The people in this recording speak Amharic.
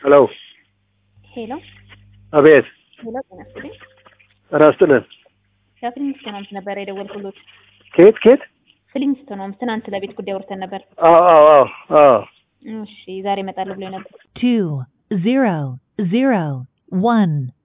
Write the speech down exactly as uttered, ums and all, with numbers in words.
ሄሎ ሄሎ አቤት ሄሎ ተነስተኝ ራስጥነ ሻፍሊንግስተን ነው ነበር የደወልኩሎት ኬት ኬት ፍሊንግስተን ነው ትናንት ለቤት ጉዳይ ወርተን ነበር አዎ አዎ አዎ እሺ ዛሬ እመጣለሁ ብሎ ነበር two zero zero one